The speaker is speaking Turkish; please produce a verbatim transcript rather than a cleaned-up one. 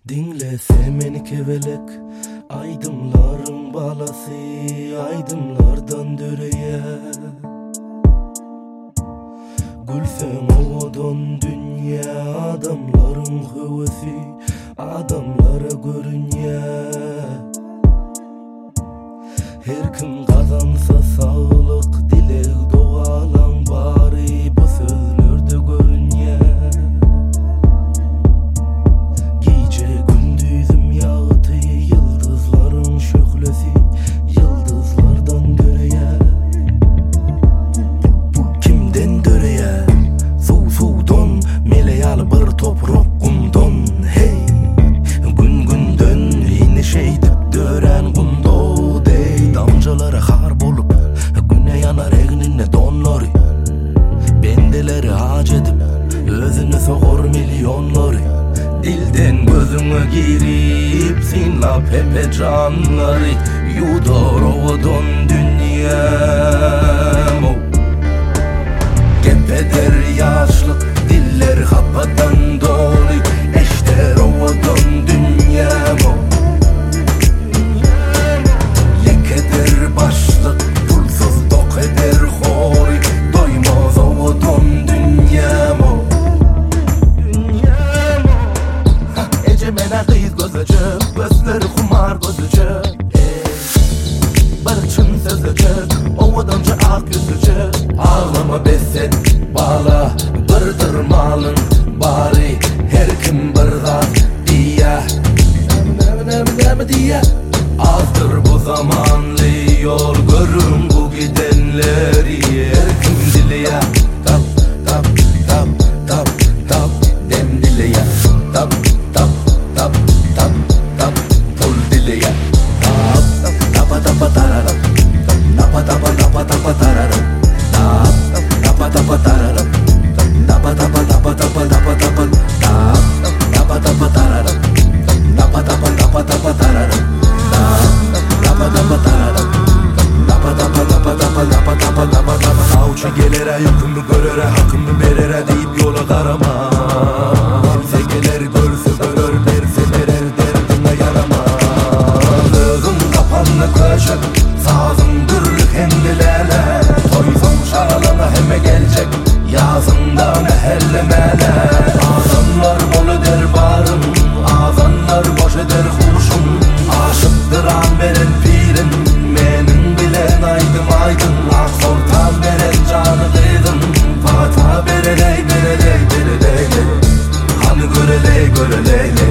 Dinlese meni kevelek, aydımların balası, aydımlardan döreye. Gülsen ovadan dünya, adamların hövesi, adamlara görünye. Her kim kazansa sağlık, dilek doğalan bari bu sözlerde görünye. Gece gündüzüm yağıtı, yıldızların şöhlesi, yıldızlardan döreye. Kimden döreye? Su sudan, meleyal bir toprok kumdan. Hey, gün günden yine şeydip dören gundo dey. Damcaları har bolup, güne yanar egnine donları. Bendeleri hac edip, özünü soğur milyonları. Dilden gözüne girip, sinlap hepe canları. Yudar ovadan dünyam. Gepeder yaşlık, diller hapadan dolu. Eşter ovadan dünyam. Lekeder başlık, pulsuz dok eder hori. Doymaz ovadan dünyam. Ecemene kıyız gözücü, gözleri kumar gözücü. Barışın sözücü, ovadanca ak yüzücü. Ağlama beset, bağla, bırdır malın bari. Her kim bırdat diye, ne diye. Azdır bu zamanlı yol, görün bu gidenleri. Her kim dileye, tap tap tap tap tap dem dileye. Tap tap tap tap tap pul dileye. Tap tapa tapa tarara, tapa tapa tapa tapa tarara. Tap tapa tapa tarara, tapa tapa tapa tapa tapa tapa. Tap tapa tapa tarara, tapa tapa tapa tapa tarara. Tapa tapa tarara, tapa tapa tapa tapa tapa tapa tapa tapa. Avcı gelere, yakımı görere, hakkımı verere deyip yola karama. Kimse gelir görse görür, derse verer, derdine yarama. Lığım kapanlı köşek, sazım dürlük hendilerle. Toysam şaralana heme gelecek, yazında mehellemele. Ağzanlar bol eder barın, ağzanlar boş eder huşum. Aşıktıran veren pirin, menin bilen aydım aydın. Aksortan veren canı kıydın, fata bereley bereley bereley. Hani göreley göreley.